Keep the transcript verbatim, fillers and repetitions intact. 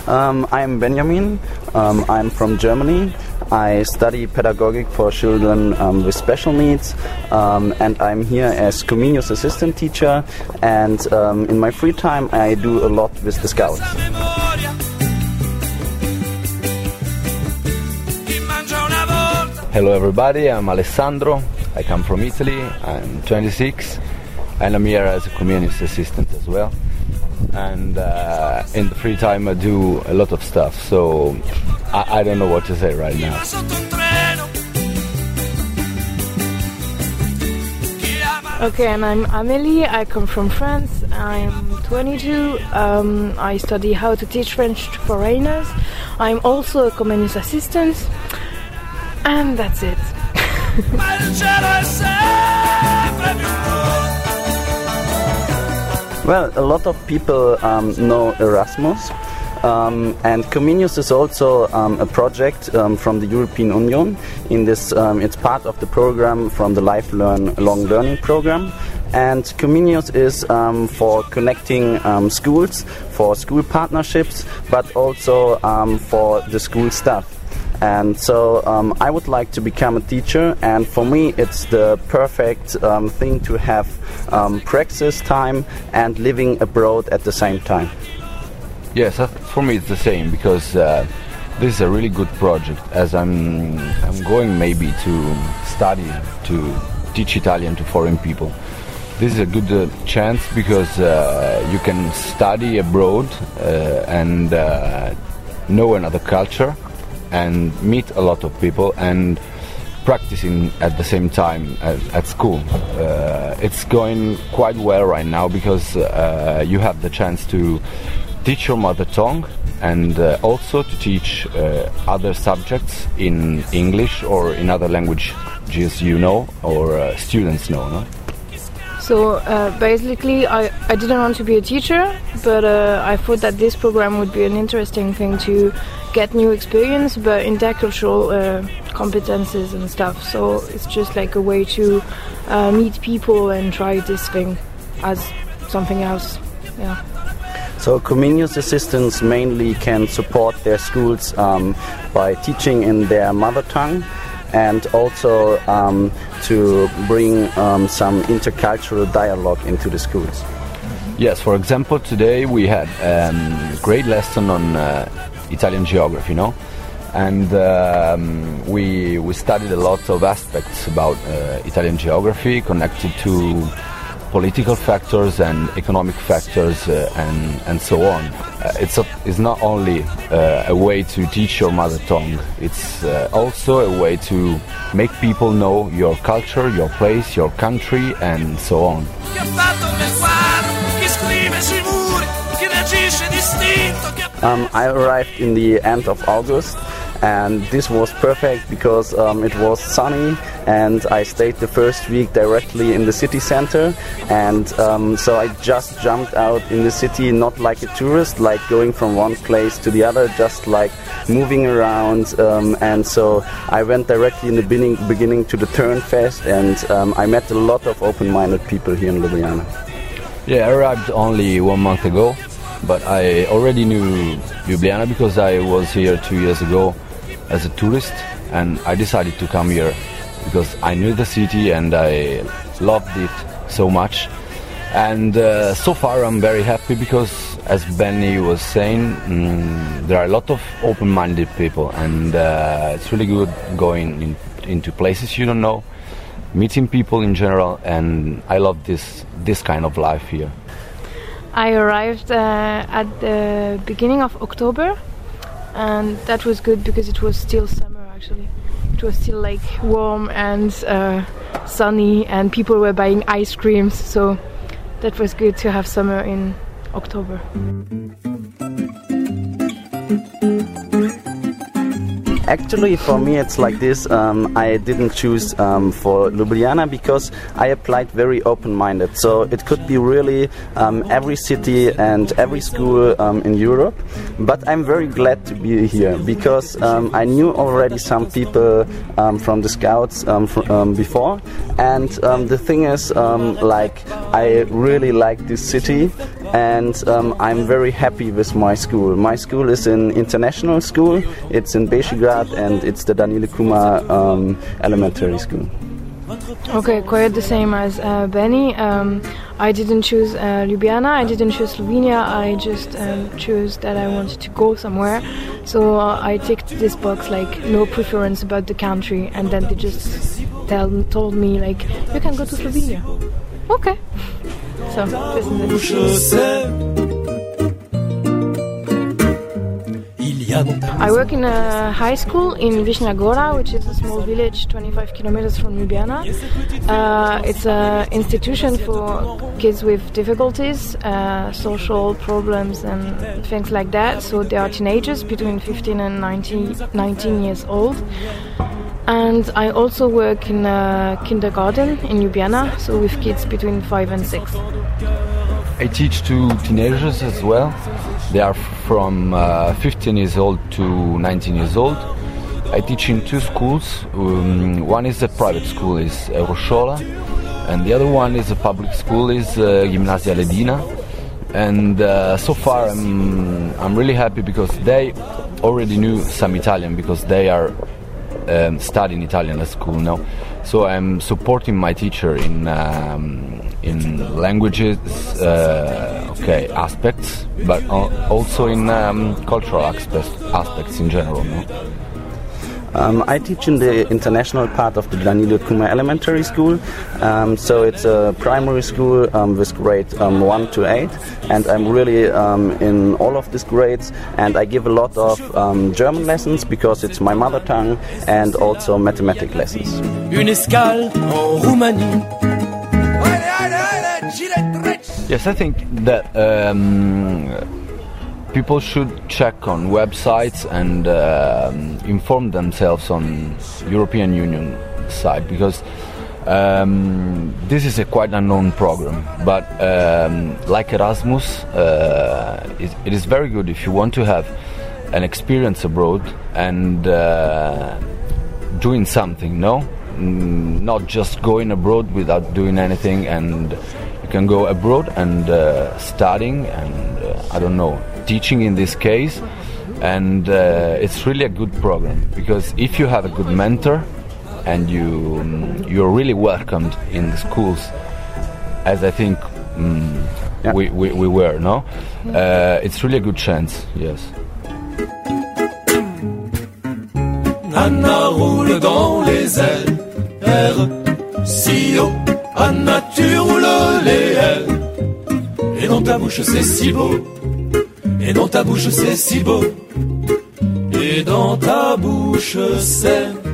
Um, I'm Benjamin. Um, I'm from Germany. I study pedagogic for children um, with special needs, um, and I'm here as Comenius assistant teacher. And um, in my free time, I do a lot with the Scouts. Hello everybody, I'm Alessandro. I come from Italy. I'm twenty-six, and I'm here as a Comenius assistant as well. And uh, in the free time I do a lot of stuff, so I, I don't know what to say right now. Okay, and I'm Amélie, I come from France, I'm twenty-two, um, I study how to teach French to foreigners. I'm also a Comenius assistant, and that's it. Well, a lot of people um, know Erasmus, um, and Comenius is also um, a project um, from the European Union. In this, um, it's part of the program from the Lifelong Learning program. And Comenius is um, for connecting um, schools, for school partnerships, but also um, for the school staff. And so um, I would like to become a teacher, and for me it's the perfect um, thing to have um, praxis time and living abroad at the same time. Yes, uh, for me it's the same, because uh, this is a really good project, as I'm, I'm going maybe to study, to teach Italian to foreign people. This is a good uh, chance, because uh, you can study abroad uh, and uh, know another culture and meet a lot of people and practicing at the same time at, at school. Uh, it's going quite well right now, because uh, you have the chance to teach your mother tongue and uh, also to teach uh, other subjects in English or in other languages you know or uh, students know, no? So uh, basically I, I didn't want to be a teacher, but uh, I thought that this program would be an interesting thing to get new experience, but intercultural uh, competences and stuff. So it's just like a way to uh, meet people and try this thing as something else. Yeah. So Comenius assistants mainly can support their schools um, by teaching in their mother tongue, and also um, to bring um, some intercultural dialogue into the schools. Yes, for example, today we had a um, great lesson on uh, Italian geography, you know, and um, we we studied a lot of aspects about uh, Italian geography connected to political factors and economic factors uh, and and so on. Uh, it's a, it's not only uh, a way to teach your mother tongue. It's uh, also a way to make people know your culture, your place, your country, and so on. Um, I arrived in the end of August, and this was perfect because um, it was sunny, and I stayed the first week directly in the city center, and um, so I just jumped out in the city, not like a tourist, like going from one place to the other, just like moving around, um, and so I went directly in the beginning, beginning to the Turnfest, and um, I met a lot of open-minded people here in Ljubljana. Yeah, I arrived only one month ago, but I already knew Ljubljana because I was here two years ago as a tourist, and I decided to come here because I knew the city and I loved it so much. And uh, so far I'm very happy because, as Benny was saying, mm, there are a lot of open-minded people, and uh, it's really good going in, into places you don't know, meeting people in general, and I love this this kind of life here. I arrived uh, at the beginning of October, and that was good because it was still summer actually. It was still like warm and uh, sunny, and people were buying ice creams, so that was good to have summer in October. Actually, for me it's like this. Um, I didn't choose um, for Ljubljana because I applied very open-minded. So it could be really um, every city and every school um, in Europe. But I'm very glad to be here because um, I knew already some people um, from the Scouts um, fr um, before. And um, the thing is, um, like, I really like this city, and um, I'm very happy with my school. My school is an international school. It's in Bešigrad, and it's the Danilo Kuma um, Elementary School. Okay, quite the same as uh, Benny. Um, I didn't choose uh, Ljubljana, I didn't choose Slovenia, I just um, chose that I wanted to go somewhere. So uh, I ticked this box, like, no preference about the country, and then they just tell, told me, like, you can go to Slovenia. Okay. So, this is it. I work in a high school in Višnja Gora, which is a small village twenty-five kilometers from Ljubljana. Uh, it's an institution for kids with difficulties, uh, social problems and things like that. So they are teenagers between fifteen and nineteen years old. And I also work in a kindergarten in Ljubljana, so with kids between five and six. I teach two teenagers as well. They are from uh, fifteen years old to nineteen years old. I teach in two schools. Um, one is a private school, is Euroshola, and the other one is a public school, is uh, Gimnazia Ledina. And uh, so far I'm, I'm really happy because they already knew some Italian, because they are um, studying Italian at school now. So I'm supporting my teacher in um, in languages, uh, okay, aspects, but also in um, cultural aspects, aspects in general. No? Um, I teach in the international part of the Danilo Kuma Elementary School, um, so it's a primary school um, with grade um, one to eight, and I'm really um, in all of these grades, and I give a lot of um, German lessons because it's my mother tongue, and also mathematics lessons. Une escale en Roumanie. Yes, I think that um, people should check on websites and uh, inform themselves on European Union side, because um, this is a quite unknown program. But um, like Erasmus, uh, it, it is very good if you want to have an experience abroad and uh, doing something, no? Mm, not just going abroad without doing anything, and you can go abroad and uh, studying and uh, I don't know, teaching in this case, and uh, it's really a good program, because if you have a good mentor and you you're really welcomed in the schools, as I think um, yeah. we, we, we were, no? Uh, it's really a good chance, yes. Anna roule dans les airs, si haut, Anna tu roules les airs, et dans ta bouche c'est si beau, et dans ta bouche c'est si beau, et dans ta bouche c'est